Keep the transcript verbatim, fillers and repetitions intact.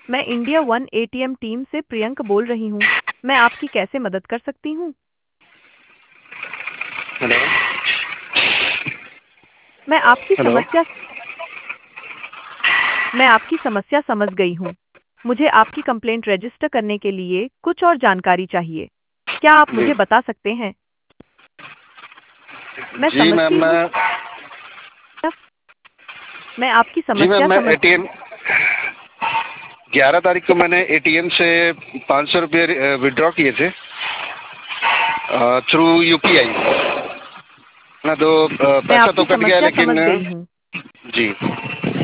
मैं India one ATM team से प्रियंक बोल रही हूँ। मैं आपकी कैसे मदद कर सकती हूँ? हेलो। मैं आपकी हेलो। समस्या मैं आपकी समस्या समझ गई हूँ। मुझे आपकी कंप्लेंट रजिस्टर करने के लिए कुछ और जानकारी चाहिए। क्या आप जी मुझे बता सकते हैं? मैं जी मैम समझती हूँ। मैं मैं आपकी जी मैम समस्या मैं समझ एटीएम ग्यारह तारीख को मैंने एटीएम से पाँच सौ रुपये विड्रॉ किए थे थ्रू यूपीआई ना। तो अ, मैं पैसा तो आपकी कट गया समस्या लेकिन समझ गई हूँ। जी